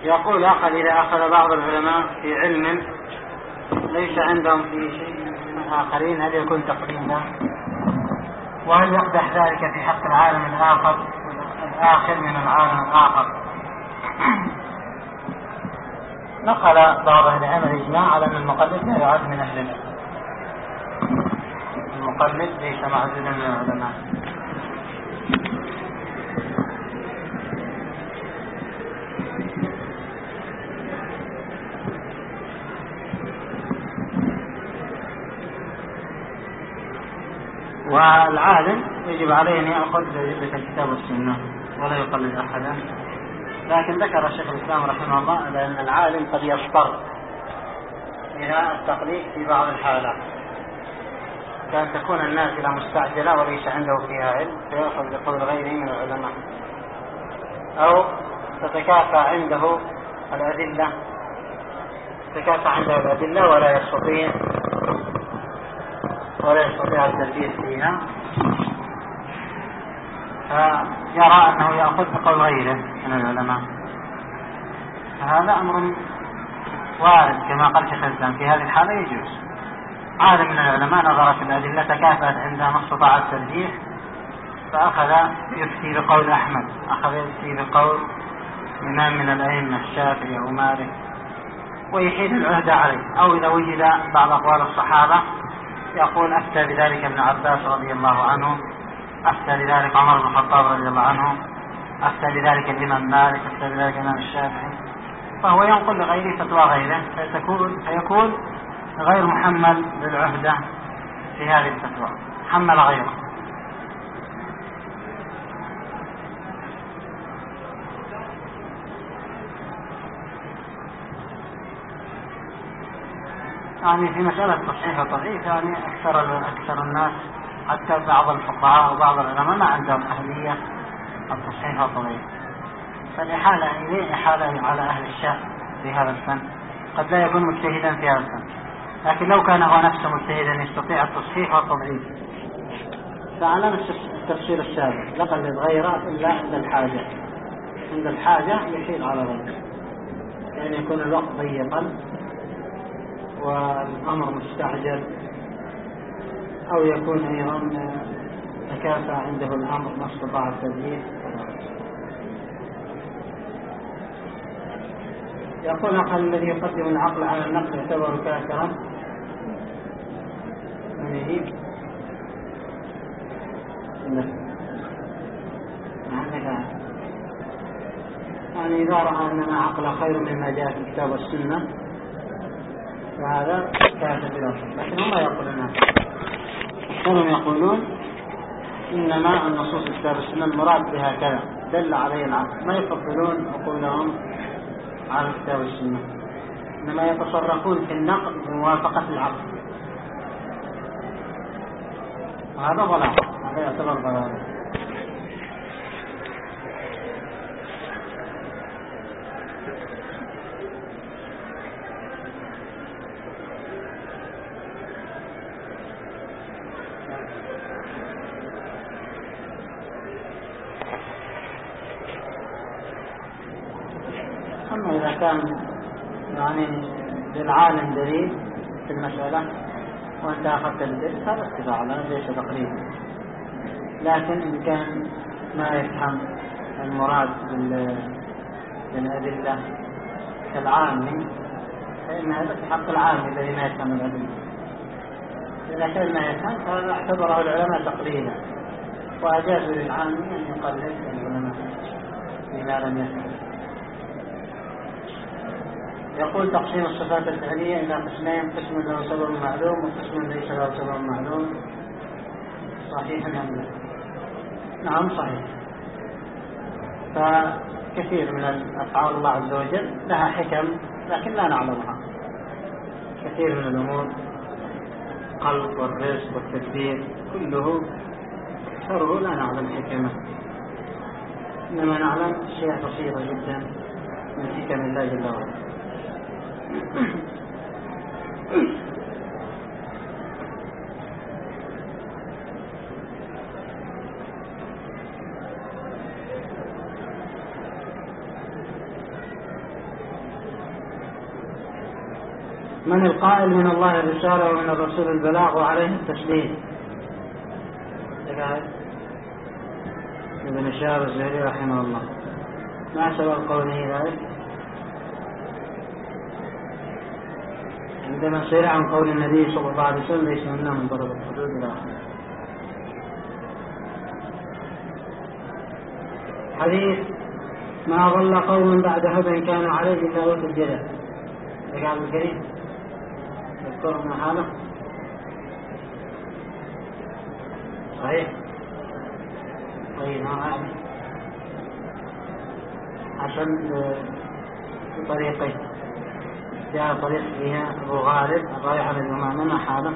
يقول إذا أخذ بعض العلماء في علم ليس عندهم في شيء من الآخرين هل يكون تقليدا؟ وهل يقدح ذلك في حق العالم الآخر من العالم الآخر؟ نقل بعض أهل العلم الإجماع على أن المقلد لا يعد من أهل العلم. المقلد ليس معدودا من العلماء. والعالم يجب عليه أن يأخذ بأدلة الكتاب والسنة ولا يقلد أحدا. لكن ذكر الشيخ الإسلام رحمه الله أن العالم قد يضطر إلى التقليد في بعض الحالات، كأن تكون النازلة مستعجلة وليس عنده فيها علم فيأخذ بقول غيره من العلماء، أو تتكافى عنده الأدلة ولا يستطيع التركيز فيها، فيرى أنه يأخذ بقول غيره من العلماء. هذا أمر وارد كما قال شيخ الإسلام، في هذه الحالة يجوز. عالم من العلماء نظر في الأدلة تكافأت عندها ما استطاع الترجيح فأخذ يفتي بقول أحمد، أخذ يفتي بقول إمام من الأئمة الشافعي أو مالك ويحيل العهدة عليه. أو إذا وجد بعض أقوال الصحابة يقول أفتى بذلك ابن عباس رضي الله عنه، أفتى بذلك عمر بن الخطاب رضي الله عنه، أفتى بذلك الإمام مالك، أفتى بذلك الإمام الشافعي، فهو ينقل لغيره فتوى غيره فيكون غير محمل للعهدة في هذه الفتوى، حمل غيره. يعني في مسألة تصحيح وتضعيف يعني أكثر الناس حتى بعض الفقهاء وبعض العلماء ما عندهم أهلية التصحيح والتضعيف، فالإحالة إليه إحالة على أهل الشأن في هذا الفن، قد لا يكون مجتهدا في هذا الفن، لكن لو كان هو نفسه مجتهدا يستطيع التصحيح والتضعيف فعلى نفس التفسير السابق لقد غيره إلا عند الحاجة يحيل على غيره، يعني يكون الوقت ضيقا والأمر مستعجل، أو يكون أيضا تكافى عنده الأمر ما استطاع التدليل. يقول أخذ الذي يقدم العقل على النقل يعتبر كافرا من يجيب يعني إذا رأى أن عقل خير مما جاء في الكتاب والسنة فهذا كافر بالأصل. لكن هم يقولون كانوا يقولون إنما النصوص الكتاب والسنة المراد بها كذا دل عليه العقل، ما يفضلون عقولهم على الكتاب والسنة، إنما يتصرفون في النقل بموافقة العقل، وهذا ضلال، هذا يعتبر ضلال. أما إذا كان يعني للعالم دليل في المسألة وأنت أخذت الدليل هذا اتباع ليس تقليدا، لكن إن كان ما يفهم المراد بالأدلة كالعام فإن هذا في حق العام الذي ما يفهم الأدلة. إذا كان ما يفهم فهذا اعتبره العلماء تقليدا وأجازوا للعام أن يقلد العلماء بما لم يفهم. يقول تقسيم الصفات الفعلية إلى قسمين، قسم له سبب معلوم وقسم ليس له سبب معلوم، صحيح أم لا؟ نعم صحيح. فكثير من الأفعال الله عز وجل لها حكم لكن لا نعلمها، كثير من الأمور الخلق والرزق والتدبير كله أكثره لا نعلم حكمه، إنما نعلم شيء بسيط جدا من حكم الله جل وعلا. من القائل من الله الرسالة ومن الرسول البلاغ وعليه التسليم؟ ابن شهاب الزهري رحمه الله. ما سبب قوله ذلك؟ عندما سئل عن قول النبي صلى الله عليه وسلم ليس منا من ضرب الحدود إلى آخره. حديث ما ضل قوم بعد هدى كانوا عليه إلا أوتوا الجدل. رجال الكريم يذكر من حاله صحيح. طيب عشان بطريقين، جاء طريق فيها أبو غالب الرايح عن الإمام ما حاله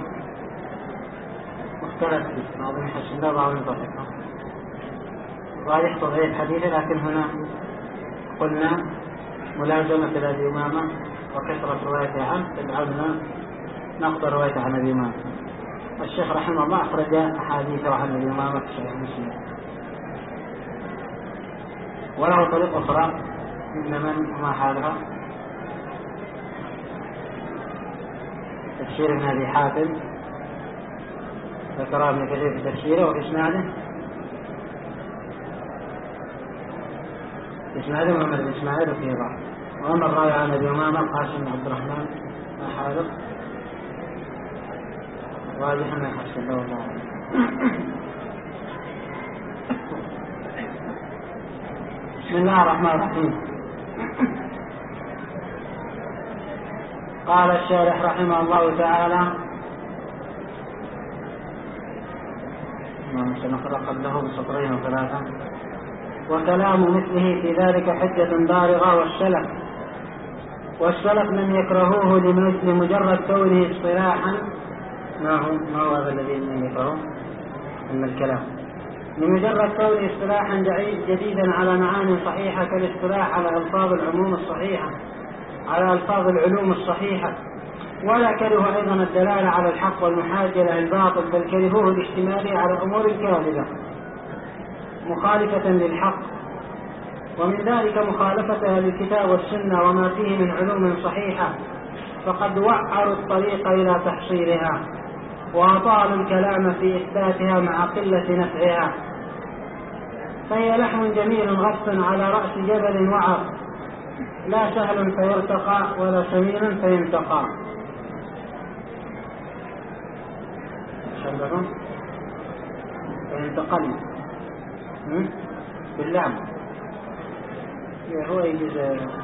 مختلف فيه، بعضهم يحسن له بعضهم يضحكه. رايح تضعيف حديثه، لكن هنا قلنا ملازمة لأبي أمامة وكثرة روايته عنه تجعلنا نقض روايته عن أبي أمامة. الشيخ رحمه الله أخرج أحاديثه عن أبي أمامة في صحيح مسلم. وله طريق أخرى من وما حالها تفسير ابن أبي حاتم ذكر ابن كثير في تفسيره وإسناده محمد بن إسماعيل وفيه ضعف. وأما الراوي عن أبي أمامة القاسم بن عبد الرحمن ما حاله واضح أنه يحسن له تعالى. بسم الله الرحمن الرحيم. قال الشارح رحمه الله تعالى سنقرأ قبله بسطرين وثلاثة. وكلام مثله في ذلك حجة بالغة. والسلف من يكرهوه لمجرد كونه اصطلاحا. ما هو هذا الذي من يكرهه؟ من الكلام لمجرد كونه اصطلاحا جديدا على معاني صحيحة كالاصطلاح على ألفاظ العلوم الصحيحة. ولا كرهوا أيضا الدلالة على الحق والمحاجة للباطل، بل كرهوه الاشتمال على أمور كاذبة مخالفة للحق، ومن ذلك مخالفتها للكتاب والسنة وما فيه من علوم صحيحة، فقد وعروا الطريق إلى تحصيلها وأطالوا الكلام في إثباتها مع قلة نفعها. فهي لحم جميل غص على رأس جبل وعر، لا سهل فيرتقى ولا سمين فينتقى. فينتقل باللام هو يجوز.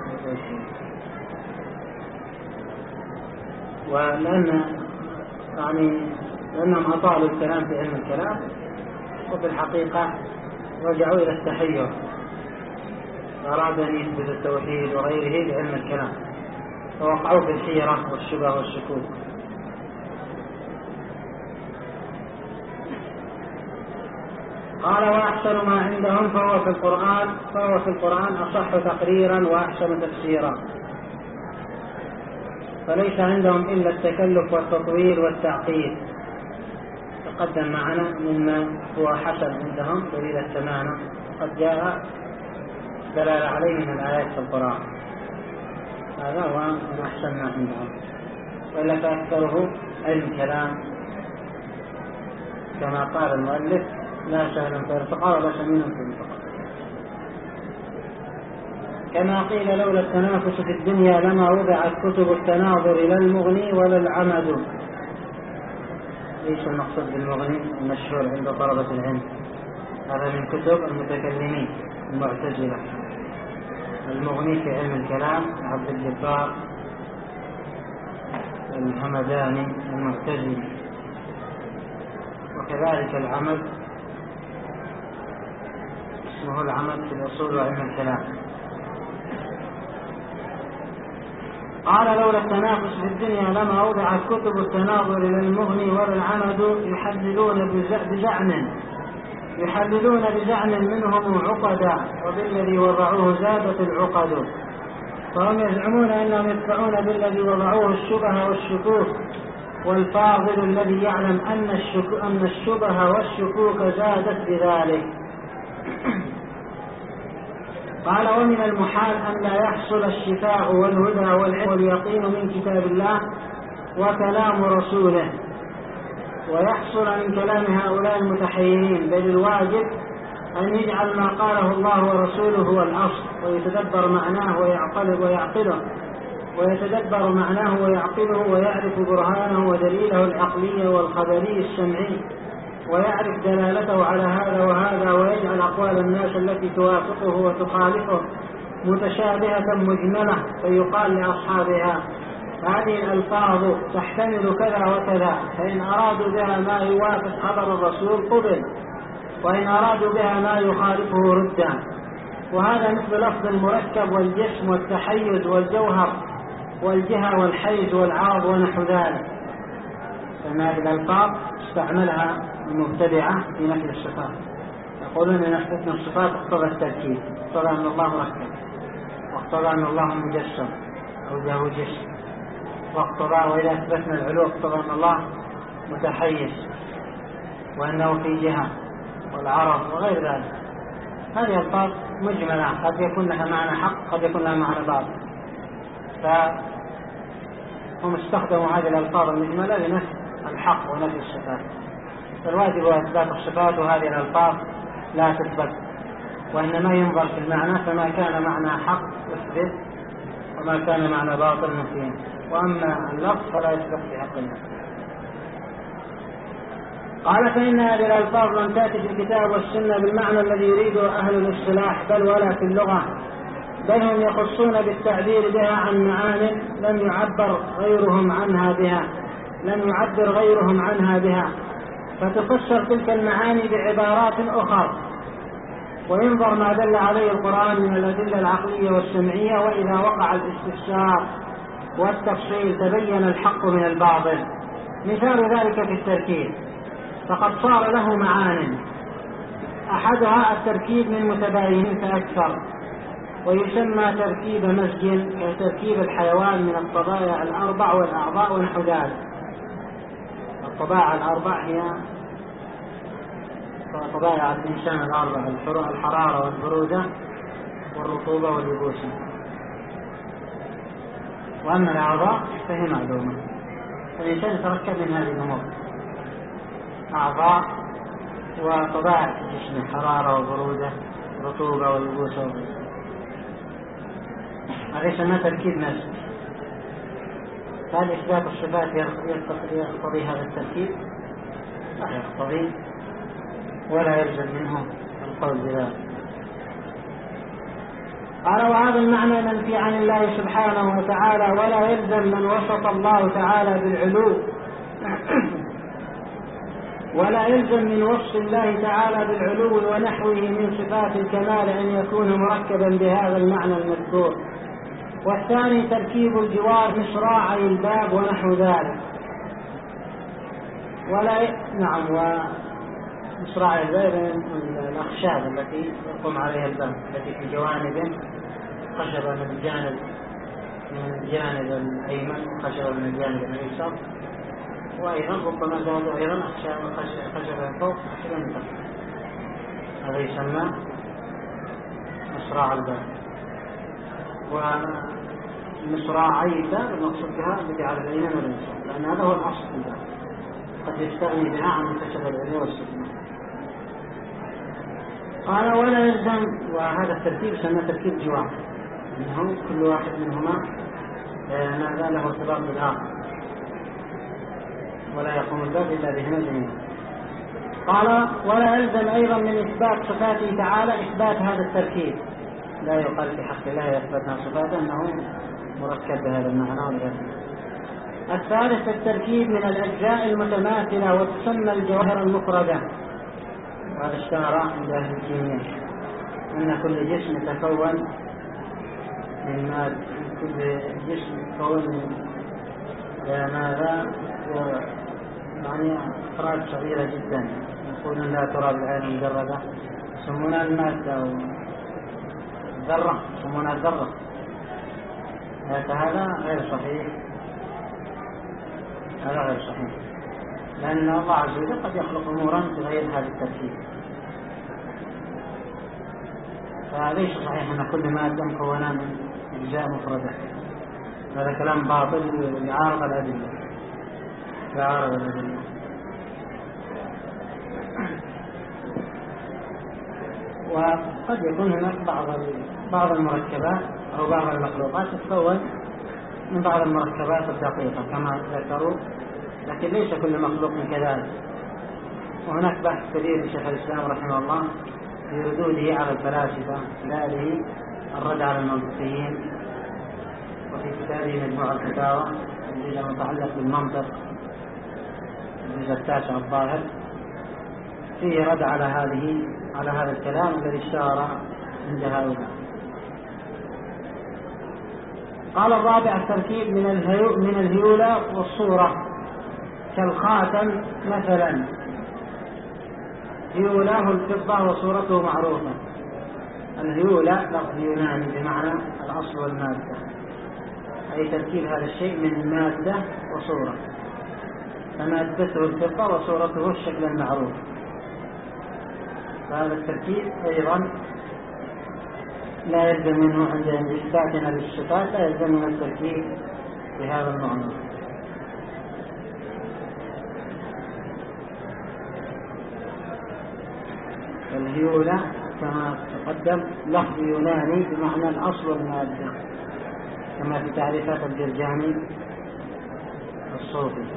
لأنهم أطالوا الكلام في علم الكلام، وفي الحقيقة رجعوا إلى التحير، أراد أن يثبت التوحيد وغيره بعلم الكلام، فوقعوا في الحيرة والشبه والشكوك. قال وأحسن ما عندهم فهو في القرآن أصح تقريرا وأحسن تفسيرا، فليس عندهم إلا التكلف والتطويل والتعقيد. تقدم معنا مما هو حسن عندهم دليل التمانع، قد جاء دلالة عليه من الآيات في القرآن. هذا هو من أحسن ما عندهم، وإلا فأكثره علم كلام كما قال المؤلف لا سهل فيرتقى ولا سمين فينتقى. كما قيل لولا التنافس في الدنيا لما وضعت كتب التناظر لا المغني ولا العمد. ليس المقصود بالمغني المشهور عند طلبة العلم، هذا من كتب المتكلمين المعتزلة. المغني في علم الكلام عبد الجبار الهمداني المعتزلي. وكذلك العمد اسمه العمد في الأصول وعلم الكلام. قال لولا التنافس في الدنيا لما وضعت كتب التناظر للمغني ولا العمد يحللون بزعم منهم عقدا، وبالذي وضعوه زادت العقد. فهم يزعمون أنهم يدفعون بالذي وضعوه الشبه والشكوك، والفاضل الذي يعلم أن الشبه والشكوك زادت بذلك. قال ومن المحال أن لا يحصل الشفاء والهدى والعلم واليقين من كتاب الله وكلام رسوله. ويحصل من كلام هؤلاء المتحيرين، بل الواجب أن يجعل ما قاله الله ورسوله هو الأصل، ويتدبر معناه ويعقله ويعرف برهانه ودليله العقلي والخبري السمعي، ويعرف دلالته على هذا وهذا، ويجعل أقوال الناس التي توافقه وتخالفه متشابهة مجملة، فيقال لأصحابها: هذه الألفاظ تحتمل كذا وكذا، فإن أرادوا بها ما يوافق خبر الرسول قبل، وإن أرادوا بها ما يخالفه ردا. وهذا مثل لفظ المركب والجسم والتحيز والجوهر والجهة والحيز والعرض ونحو ذلك، فإن هذه الألفاظ استعملها المبتدعة في نفي الصفات، يقولون إن نفي الصفات اقتضى التركيب، اقتضى أن الله مركب، واقتضى أن الله مجسم أو له جسم، واقتضى وإذا أثبتنا العلو اقتضى أن الله متحيز وأنه في جهة والعرض وغير ذلك. هذه ألفاظ مجملة، قد يكون لها معنى حق، قد يكون لها معنى باطل، فهم استخدموا هذه الألفاظ المجملة لنفي الحق ونفي الصفات. فالواجب هو إثبات الصفات، وهذه الألفاظ لا تثبت، وإنما ينظر في المعنى، فما كان معنى حق يثبت، وما كان معنى باطل نفيه، وأما اللفظ فلا يثبت في حق الله. قال: فإن هذه الألفاظ لم تأتي في الكتاب والسنة بالمعنى الذي يريده أهل الاصطلاح، بل ولا في اللغة، بل هم يخصون بالتعبير بها عن معان لم يعبر غيرهم عنها بها، فتفسر تلك المعاني بعبارات أخرى، وينظر ما دل عليه القرآن من الأدلة العقلية والسمعية، وإذا وقع الاستفسار والتفصيل تبين الحق من الباطل. مثال ذلك في التركيب، فقد صار له معان، أحدها التركيب من متباين فأكثر، ويسمى تركيب مزج، كتركيب الحيوان من الطبائع الأربع والأعضاء ونحو ذلك. الطبائع الأربع هي طبائع الإنسان الأربع: الحرارة والبرودة والرطوبة واليبوسة. وأما الأعضاء فهي معلومة، الإنسان يتركب من هذه الأمور: أعضاء وطبائع في جسمه، حرارة وبرودة رطوبة ويبوسة وغيرها. هذا يسمى تركيب مزج. فهل إثبات الصفات يقتضي هذا التركيب؟ لا يقتضي، ولا يلزم منه القول بذلك. قال: وهذا المعنى منفي عن الله سبحانه وتعالى، ولا يلزم من وصف الله تعالى بالعلو ولا يلزم من وصف الله تعالى بالعلو ونحوه من صفات الكمال أن يكون مركبا بهذا المعنى المذكور. والثاني تركيب الجوار مصراعي الباب ونحو ذلك. ومصراعي الباب الأخشاب التي يقوم عليها الباب، التي في جوانب خشبة من الجانب الأيمن وخشبة من الجانب الأيسر، وأيضا ربما زادوا أيضا خشبة فوق خشبة من تحت. هذا يسمى مصراع الباب. ومصراعي الباب المقصود بها التي على اليمين واليسار، لأن هذا هو الأصل في الباب، قد يستغني بها عن مكتسب العلو والسكنة. قال: ولا يلزم، وهذا الترتيب يسمى تركيب جوار، إنه كل واحد منهما ما له ارتباط بالآخر، ولا يقوم الباب إلا بهما جميعا. قال: ولا يلزم أيضا من إثبات صفاته تعالى إثبات هذا التركيب، لا يقال في حق الله يثبتنا صفاته أنه مركب بهذا المعنى والغير. الثالث التركيب من الأجزاء المتماثلة، وتسمى الجوهر المفردة. وهذا اشتهر عند أهل الكيمياء أن كل جسم يتكون من مادة، كل جسم يتكون من ماذا؟ يعني أفراد صغيرة جدا، يقولون لا ترى بالعين المجردة، يسمونها المادة أو الذرة، يسمونها الذرة. هذا غير صحيح، هذا غير صحيح، لأن الله عز وجل قد يخلق أمورا تغير هذا التركيب، فليس صحيح أن كل مادة مكونة من أجزاء مفردة. هذا كلام باطل يعارض الأدلة. لا عرض الأدلة. وقد يكون هناك بعض المركبات أو بعض المخلوقات تتكون من بعض المركبات الدقيقة كما ذكروا، لكن ليس كل مخلوق كذلك. وهناك بحث كبير لشيخ الإسلام رحمه الله في ردوده على الفلاسفة، كذلك الرد على المنطقيين، وفي كتابه مجموع الفتاوى الجزء المتعلق بالمنطق الجزء 9 الظاهر فيه رد على هذا الكلام الذي اشتهر عند هؤلاء. قال الرابع التركيب من الهيولة والصورة كالخاتم مثلا. هيولاه الفضة وصورته معروفة. الهيولة لفظ يوناني بمعنى الأصل والمادة، أي تركيب هذا الشيء من مادة وصورة، فمادته الفضة وصورته الشكل المعروف. فهذا التركيب أيضا لا يلزم منه عند إثباتنا للصفات، لا يلزم من التركيب بهذا المعنى. الهيولة كما تقدم لفظ يوناني بمعنى الأصل والمادة، كما في تعريفات الجرجاني الصوفي.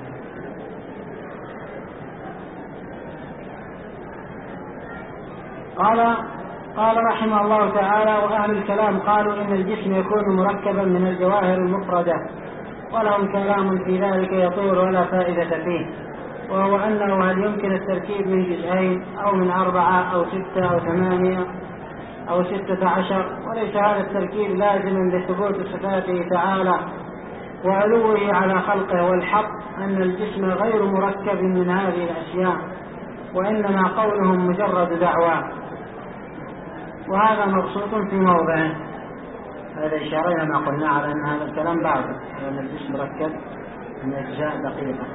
قال رحمه الله تعالى: وأهل الكلام قالوا إن الجسم يكون مركبا من الجواهر المفردة، ولهم كلام في ذلك يطول ولا فائدة فيه، وهو أنه هل يمكن التركيب من جزئين أو من 4 أو 6 أو 8 أو 16، وليس هذا التركيب لازما لثبوت صفاته تعالى وعلوه على خلقه. والحق أن الجسم غير مركب من هذه الأشياء، وإنما قولهم مجرد دعوى، وهذا مبسوط في موضعه. هذا إشارة إلى ما قلنا على أن هذا الكلام باطل، لأن الجسم مركب من أجزاء دقيقة.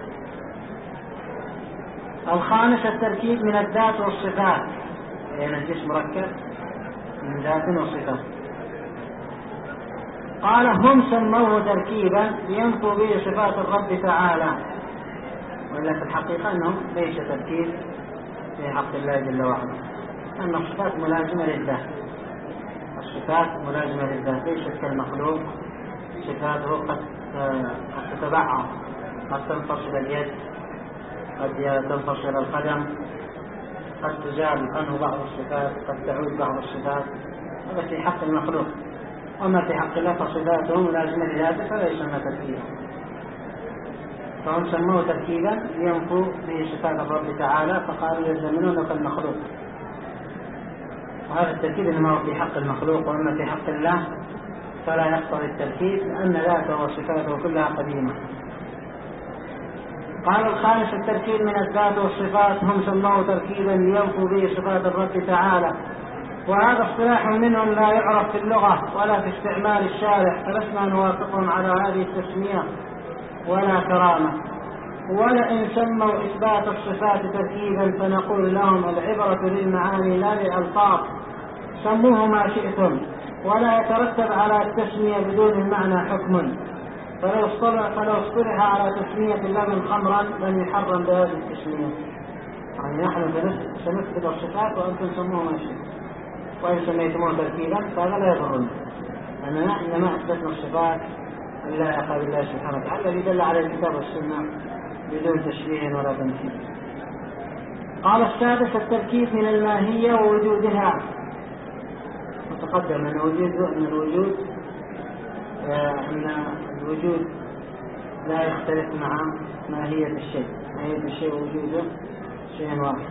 الخامس التركيب من الذات والصفات، لأن الجسم مركب من ذات وصفات. قال: هم سموه تركيبا لينفوا به صفات الرب تعالى، وإلا في الحقيقة أنه ليس تركيب في حق الله جل وعلا، أن الصفات ملازمة للذات. الصفات ملازمة للذات، ليست كالمخلوق صفاته قد تتبعض، قد تنفصل اليد، قد تنفصل القدم، قد تزال عنه بعض الصفات، قد تعود بعض الصفات. هذا في حق المخلوق. وما في حق الله فصفاته ملازمة لذاته فلا يسمى تركيبا. فهم سموه تركيبا لينفوا به صفات الرب تعالى، فقالوا يلزمونه كالمخلوق. وهذا التركيب إنما هو في حق المخلوق، وأما في حق الله فلا يقتضي التركيب، لأن ذاته وصفاته كلها قديمة. قال: الخامس التركيب من الذات والصفات، هم سموه تركيبا لينفوا به صفات الرب تعالى، وهذا اصطلاح منهم لا يعرف في اللغة ولا في استعمال الشارع، فلسنا نوافقهم على هذه التسمية ولا كرامة. ولئن سموا إثبات الصفات تركيبا فنقول لهم: العبرة للمعاني لا للألفاظ، سموه ما شئتم، ولا يترتب على التسمية بدون المعنى حكم. فلو اصطلح على تسمية اللبن خمرا لم يحرم بهذه التسمية. يعني نحن سنثبت الصفات وأنتم سموه ما شئتم، وإن سميتموه تركيبا فهذا لا يضرنا، لأننا إنما أثبتنا الصفات اللائقة بالله سبحانه وتعالى الذي دل على الكتاب والسنة بدون تشبيه ولا تمثيل. قال: السادس التركيب من الماهية ووجودها. وتقدم أن الوجود لا يختلف مع ماهية الشيء، ماهية الشيء ووجوده شيء واحد،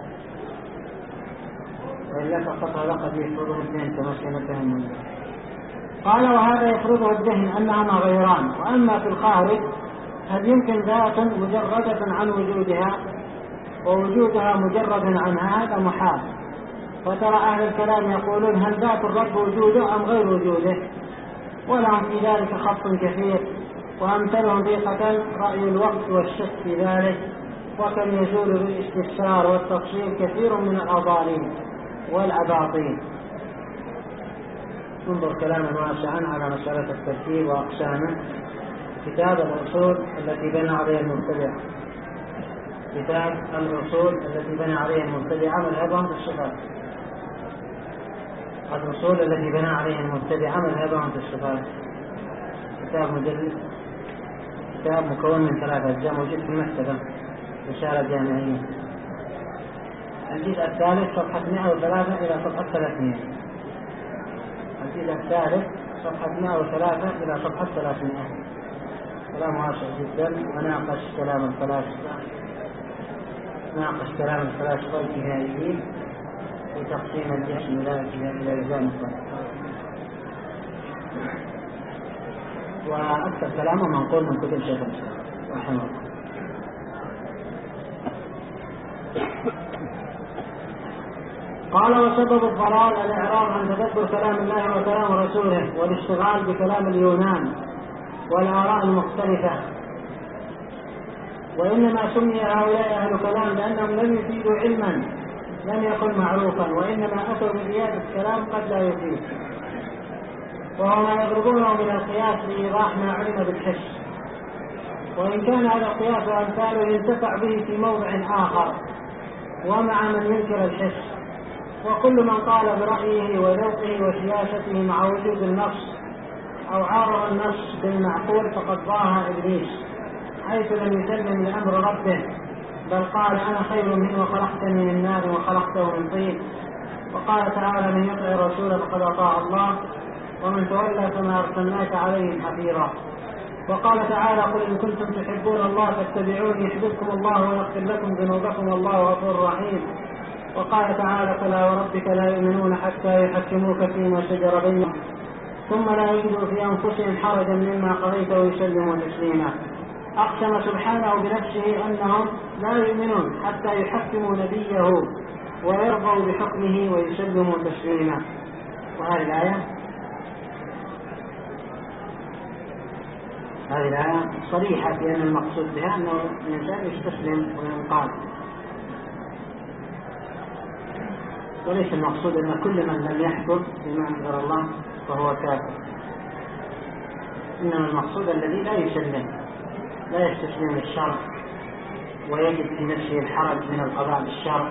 وإلا فقط هذا قد يفرضه الذهن كما سنفهم. قال: وهذا يفرضه الذهن أنهما غيران. وأما في الخارج هل يمكن ذات مجردة عن وجودها ووجودها مجرد عنها؟ هذا محال. وترى أهل الكلام يقولون: هل ذات الرب وجوده أم غير وجوده؟ ولهم في ذلك خط كثير، وأمثلهم ضيقة رأي الوقت والشك في ذلك، وكم يزول بالاستفسار والتفصيل كثير من الأضالين والأباطيل. انظر كلاما واسعا على مسألة التركيب وأقسامه كتاب الأصول التي بنى عليها المبتدع، كتاب الأصول التي بنى عليها المبتدع مذهبهم في الصفات، الأصول التي بنى عليها المبتدع مذهبهم في الصفات، كتاب مجلد، كتاب مكون من 3 أجزاء موجود في المكتبة، رسالة جامعية. الجزء الثالث صفحة 103 إلى صفحة 300. الجزء الثالث صفحة 103 إلى صفحة 300. كلام واسع جدا، وناقش كلام الفلاسفة، ناقش كلام الفلاسفة الكيميائيين في تقسيم الجسم إلى أجزاء مختلفة، وأكثر كلامه منقول من كتب شيخ الإسلام رحمه الله. قال: وسبب الضلال الإعراض عن تدبر كلام الله وكلام رسوله والاشتغال بكلام اليونان والآراء المختلفة. وإنما سمي هؤلاء أهل كلام لأنهم لم يفيدوا علما لم يكن معروفا، وإنما أتوا بزيادة كلام قد لا يفيد، وهو ما يضربونه من القياس لإيضاح ما علم بالحس، وإن كان هذا القياس وأمثاله ينتفع به في موضع آخر ومع من ينكر الحس. وكل من قال برأيه وذوقه وسياسته مع وجود النص أو عارض النص بالمعقول فقد ضاع إبليس، حيث لم يسلم لأمر ربه، بل قال: أنا خير منه وخلقتني من نار وخلقته من طين. وقال تعالى: من يطع الرسول فقد أطاع الله، ومن تولى فما أرسلناك عليهم حفيظا. وقال تعالى: قل إن كنتم تحبون الله فاتبعوني يحببكم الله ويغفر لكم ذنوبكم والله غفور رحيم. وقال تعالى: فلا وربك لا يؤمنون حتى يحكموك فيما شجر بينهم ثم لا يجدوا في أنفسهم حرجا مما قضيت ويسلموا تسليما. أقسم سبحانه بنفسه أنهم لا يؤمنون حتى يحكموا نبيه ويرضوا بحكمه ويسلموا تسليما. وهذه الآية صريحة في أن المقصود بها أنه الإنسان يستسلم وينقاد، وليس المقصود أن كل من لم يحكم بما أنزل الله فهو كافر، إنما المقصود الذي لا يسلم، لا يستسلم للشرع ويجد في نفسه الحرج من القضاء بالشرع.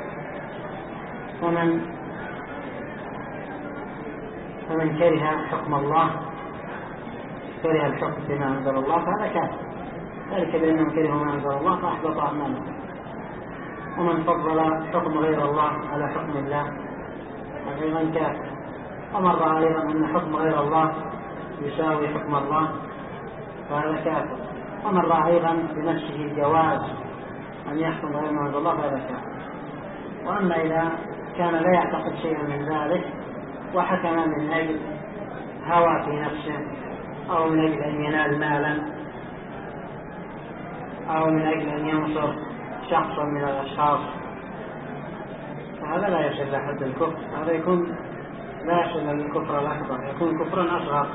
فمن كره حكم الله، كره الحكم بما أنزل الله فهذا كافر، ذلك بأنهم كرهوا ما أنزل الله فأحبط أعمالهم. ومن فضل حكم غير الله على حكم الله أيضا كافر. ومن رأى أيضا أن حكم غير الله يساوي حكم الله فهذا كافر. ومن رأى أيضا بنفسه جواز أن يحكم غير ما أنزل الله فهذا كافر. وأما إذا كان لا يعتقد شيئا من ذلك وحكم من أجل هوى في نفسه أو من أجل أن ينال مالا أو من أجل أن ينصر شخصا من الأشخاص فهذا لا يصل حد الكفر، هذا يكون لا يصل للكفر الأكبر، يكون كفرا أصغر.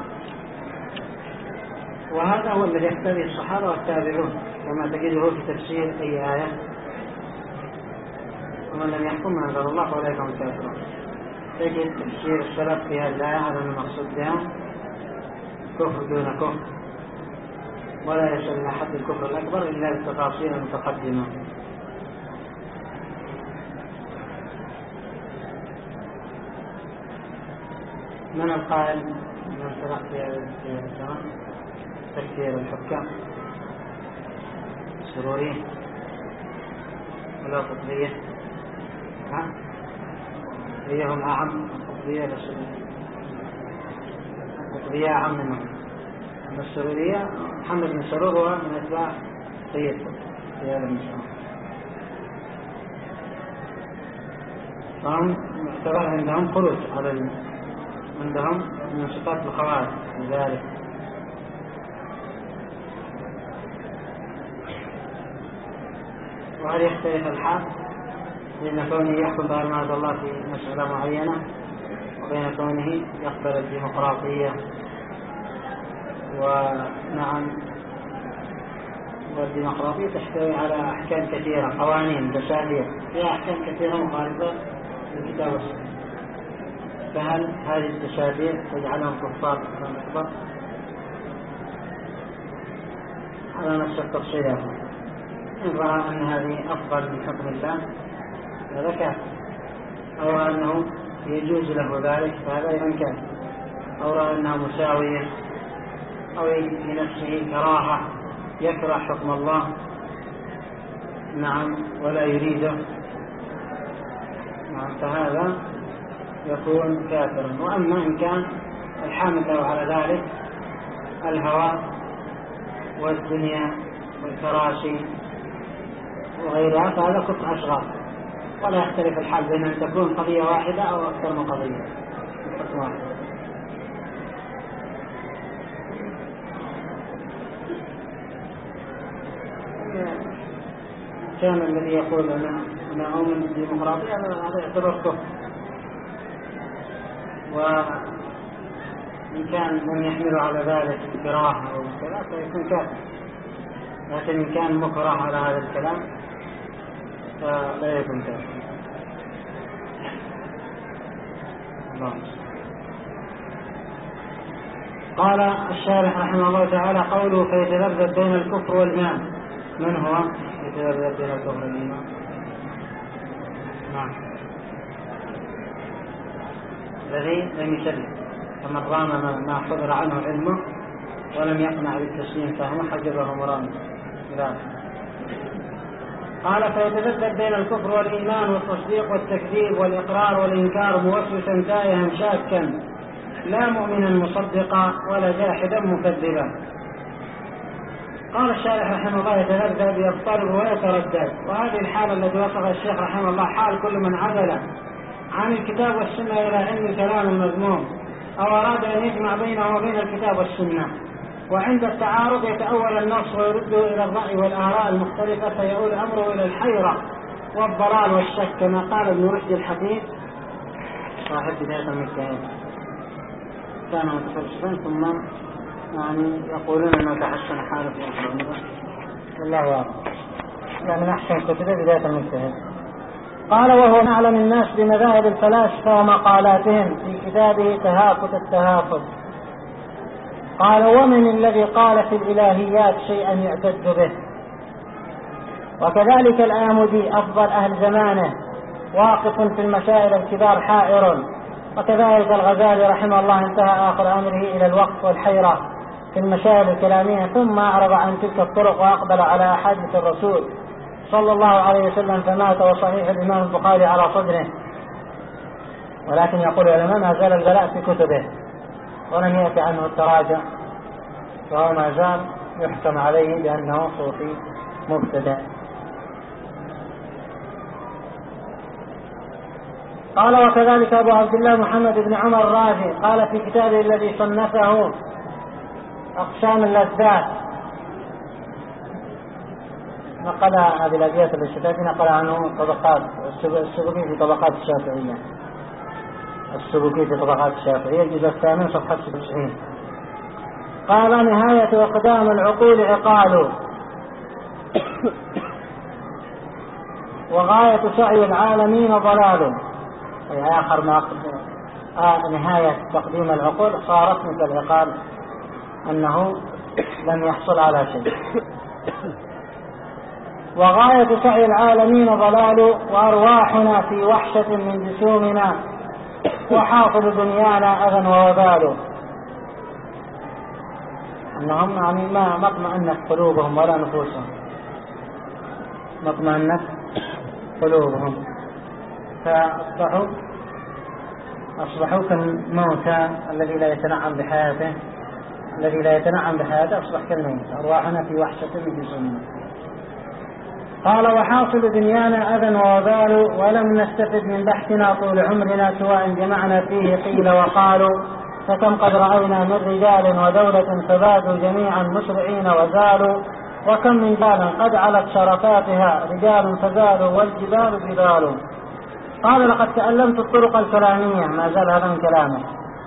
وهذا هو الذي يقتضيه الصحابة والتابعون كما تجده في تفسير أي آية: ومن لم يحكم ما أنزل الله فأولئك هم الكافرون. تجد تفسير السلف في هذه الآية هذا المقصود بها كفر دون كفر، ولا يصل إلى حد الكفر الأكبر إلا بالتفاصيل المتقدمة. من القائل من سبق في هذا الزمان تكفير الحكام السرورية ولا قطبية؟ هي هم أعم القطبية والسرورية. القطبية أعم منهم. السرورية محمد بن سرور هو من أتباع سيد في هذا المسلم، فهم يعتبر عندهم خروج على عندهم من صفات الخوارج لذلك. وهل يختلف الحال بين كونه يحكم بغير ما أنزل الله في مسألة معينة وبين كونه يقبل الديمقراطية؟ ونعم، والديمقراطية تحتوي على أحكام كثيرة، قوانين دساتير فيها أحكام كثيرة مخالفة للكتاب والسنة، فهل هذه الدساتير تجعلهم كفار أكبر؟ على نفس التفصيلات. إن رأى أن هذه أفضل من حكم الله هذا كافر، أو أنه يجوز له ذلك فهذا أيضا كافر، أو رأى أنها مساوية، أو في نفسه كراهة يكره حكم الله نعم ولا يريده نعم فهذا يكون كافرا. وأما إن كان الحامل له على ذلك الهوى والدنيا والفراشي وغيرها فهذا كفر أصغر، ولا يختلف الحال بين أن تكون قضية واحدة أو أكثر من قضية واحدة. كان الذي يقول أنا أؤمن بالديمقراطية هذا يعتبر كفر، وإن كان من يحمل على ذلك كراهة أو كذا فيكون كافر، لكن إن كان مكره على هذا الكلام فلا يكون كافر. قال الشارح رحمه الله تعالى قوله فيتذبذب بين الكفر والإيمان. من هو يتذبذب بين الكفر والإيمان؟ نعم الذي لم يسلم، فمن رام ما حضر عنه علمه ولم يقنع بالتسليم فهمه حجبه مرام. قال فيتذبذب بين الكفر والإيمان والتصديق والتكذيب والإقرار والإنكار موسوسا تائها شاكا لا مؤمنا مصدقا ولا جاحدا مكذبا. قال الشارح رحمه الله يتذبذب يضطرب ويتردد، وهذه الحالة التي وصفها الشيخ رحمه الله حال كل من عدل عن الكتاب والسنة إلى علم الكلام المذموم أو أراد أن يجمع بينه وبين الكتاب والسنة، وعند التعارض يتأول النص ويرده إلى الرأي والآراء المختلفة فيؤول أمره إلى الحيرة والضلال والشك، كما قال ابن رشد الحفيد صاحب بداية المجتهد كانوا متفلسفين ثم يعني يقولون أنه تحسن حاله في أخرى والله أعلم، يعني من أحسن كتبه بداية المجتهد. قال وهو أعلم الناس بمذاهب الفلاسفة ومقالاتهم في كتابه تهافت التهافت. قال ومن الذي قال في الإلهيات شيئا يعتد به؟ وكذلك الآمدي أفضل أهل زمانه واقف في المسائل الكبار حائر، وكذلك الغزالي رحمه الله انتهى آخر أمره إلى الوقف والحيرة في المسائل الكلامية، ثم أعرض عن تلك الطرق وأقبل على أحاديث الرسول صلى الله عليه وسلم فمات وصحيح الإمام البخاري على صدره. ولكن يقول العلماء ما زال البلاء في كتبه ولم يأتي عنه التراجع، وهو ما زال يحكم عليه بأنه صوفي مبتدع. قال وكذلك أبو عبد الله محمد بن عمر الرازي قال في كتابه الذي صنفه أقسام اللذات، نقل هذه الأبيات التي نقل عنه طبقات السبكي في طبقات الشافعية، السبكي في طبقات الشافعية الجزء الثامن صفحة 96. قال نهاية أقدام العقول عقال، وغاية سعي العالمين ضلال. آخر ما نهاية تقديم العقول صارت مثل العقال أنه لم يحصل على شيء. وغاية سعي العالمين ضلال، وأرواحنا في وحشة من جسومنا، وحاصل دنيانا أذى ووبال. أنهم يعني ما اطمأنت قلوبهم ولا نفوسهم، ما اطمأنت قلوبهم، فأصبحوا كالموتى الذي لا يتنعم بحياته، الذي لا يتنعم بحياته أصبح كالميت، أرواحنا في وحشة من جسومنا. قال وحاصل دنيانا أذى ووبال، ولم نستفد من بحثنا طول عمرنا سواء جمعنا فيه قيل وقالوا، فكم قد رأينا من رجال ودولة فبادوا جميعا مسرعين وزالوا، وكم من جبال قد علت شرفاتها رجال فزالوا والجبال جبال. قال لقد تألمت الطرق الكلامية، ما زال هذا من كلامه،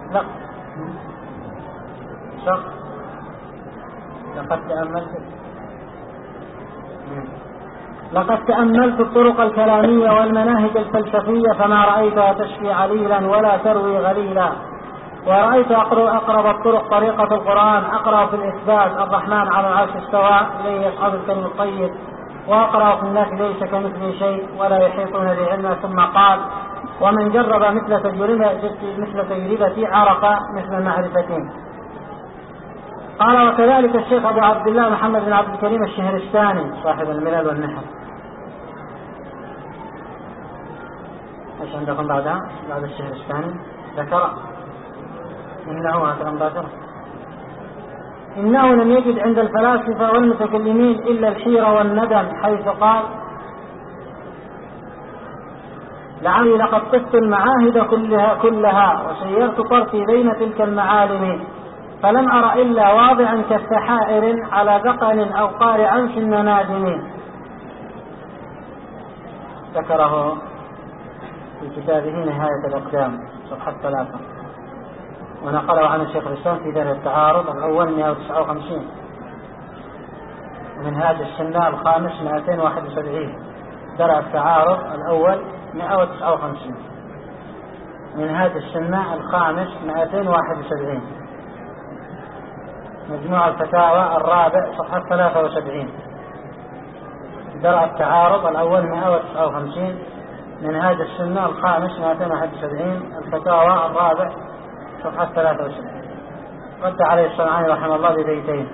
لقد تأملت الطرق الكلامية والمناهج الفلسفية فما رأيتها تشفي عليلا ولا تروي غليلا، ورأيت أقرب الطرق طريقة القرآن، أقرأ في الإثبات الرحمن على العرش استوى إليه يصعد الكلم الطيب، وأقرأ في الناس ليس كمثله شيء ولا يحيطون بعلمه. ثم قال: ومن جرب مثل تجربتي عرف مثل معرفتين. قال: وكذلك الشيخ أبو عبد الله محمد بن عبد الكريم الشهرستاني صاحب الملل والنحر. ايش عندكم بعدها؟ بعد الشهرستاني ذكر إنه لم يجد عند الفلاسفة والمتكلمين إلا الحيرة والندم، حيث قال: لعلي لقد قست المعاهد كلها وسيرت طرفي بين تلك المعالم، فلم أر إلا واضعا كالسحائر على ذقن أو قارعا في المنادم. ذكره في كتابه نهاية الأقدام صفحة 3، ونقله عن الشيخ الإسلام في درء التعارض الأول 159، ومنهاج السنة الخامس 271، درء التعارض الأول 159، منهاج السنة الخامس 271، مجموع الفتاوى الرابع صفحة 73، درء التعارض الأول 159، منهاج السنة الخامس 271، الفتاوى الرابع صفحة 73. رد عليه الصنعاني رحمه الله ببيتين.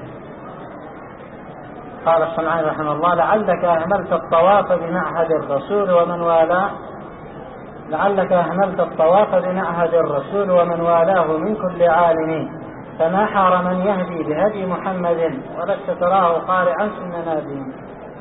قال الصنعاني رحمه الله: لعلك أهملت الطواف بمعهد الرسول ومن والاه، لعلك أهملت الطواف بمعهد الرسول ومن والاه من كل عالم، فما حار من يهدي بهدي محمد ولست تراه قارعا في المنادم.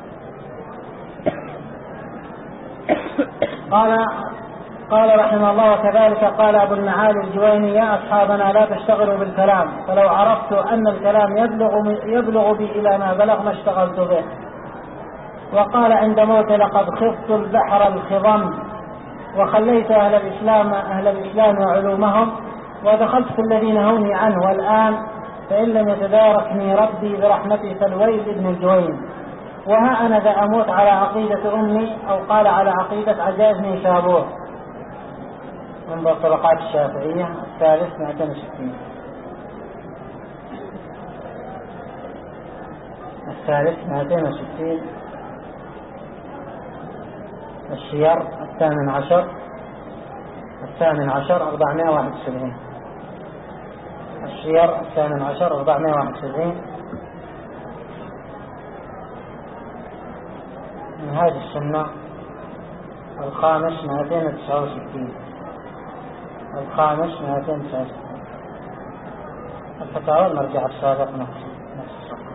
قال رحمه الله: وكذلك قال أبو المعالي الجويني: يا أصحابنا لا تشتغلوا بالكلام، فلو عرفت أن الكلام يبلغ بي إلى ما بلغ ما اشتغلت به. وقال عند موته: لقد خفت البحر الخضم وخليت أهل الإسلام وعلومهم ودخلت في الذي نهوني عنه، والآن فإن لم يتداركني ربي برحمتي فالويل ابن الجوين، وها أنا ذا أموت على عقيدة أمي، أو قال على عقيدة عجاز نيسابور. من طبقات الشافعية الثالث 260، الثالث 260، السير الثامن عشر 471، السير الثامن عشر 471، منهاج السنة الخامس 269، الخامس 269، الفتاوى المرجع السابق نفس الصفحة.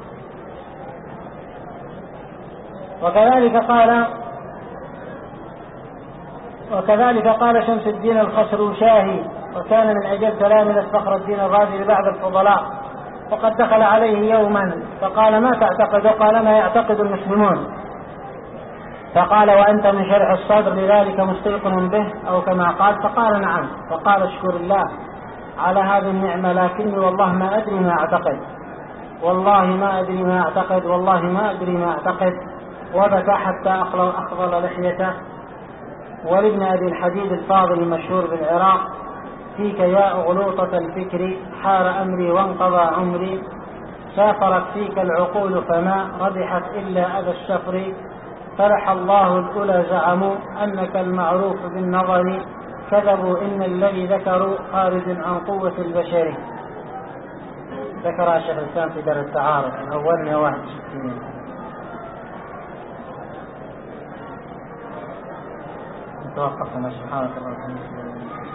وكذلك قال شمس الدين الخسروشاهي، وكان من أجل تلامذة فخر الدين الرازي لبعض الفضلاء، وقد دخل عليه يوما فقال: ما تعتقد؟ قال: ما يعتقد المسلمون. فقال: وأنت من شرح الصدر لذلك مستيقن به، أو كما قال. فقال: نعم. فقال: اشكر الله على هذه النعمة، لكني والله ما أدري ما أعتقد، والله ما أدري ما أعتقد، والله ما أدري ما أعتقد. وبكى حتى أخضل لحيته. ولابن أبي الحديد الفاضل المشهور بالعراق: فيك يا أغلوطة الفكر حار أمري وانقضى عمري، سافرت فيك العقول فما ربحت إلا أبا الشفر، فرح الله الأولى زعموا أنك المعروف بالنظر، كذبوا إن الذي ذكروا خارج عن قوة البشر. ذكر الشيخ الإسلام في درء التعارض الأول 161. توقفنا سبحانك اللهم وبحمدك.